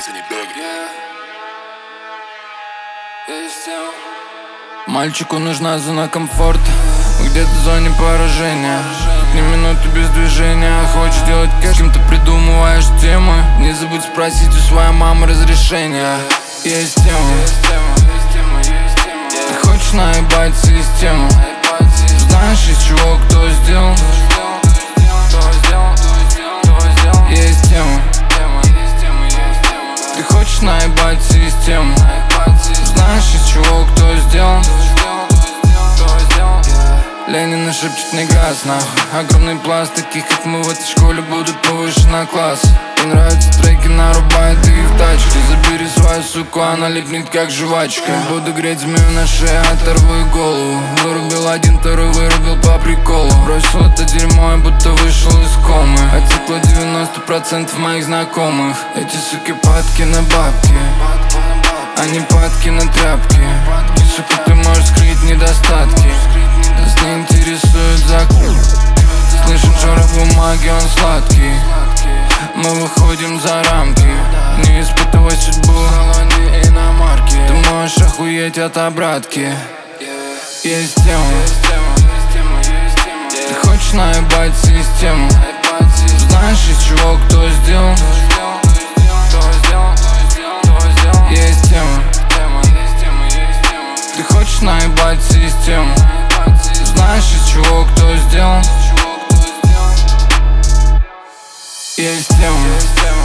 Мальчику нужна зона комфорта, где-то в зоне поражения. Ни минуты без движения. Хочешь делать кэш, кем-то придумываешь темы. Не забудь спросить у своей мамы разрешения. Есть тема. Ты хочешь наебать систему. Знаешь, из чего кто сделал. Есть тема. Ты хочешь наебать систему. Знаешь, из чего кто сделал. Ленин шепчет не газ, нахуй. Огромный пласт таких, как мы в этой школе, будут повышена класс. Мне нравятся треки, нарубают их в тачке. Забери свою суку, она липнет как жвачка. Буду греть змею на шее, оторву ей голову. Вырубил один, второй вырубил по приколу. Бросил это дерьмо, будто вышел из комы. Отекло 90% моих знакомых. Эти суки падки на бабки, они падки на тряпки. И, сука, ты можешь скрыть недостатки. Нас не интересует закон. Слышим шорох бумаги, он сладкий. Мы выходим за рамки. Не испытывай судьбу в салоне иномарки. Ты можешь охуеть от обратки. Есть тема. Ты хочешь наебать систему. Знаешь, из чего кто сделал. Есть тема. Ты хочешь наебать систему. Знаешь, из чего кто сделал. Есть тема.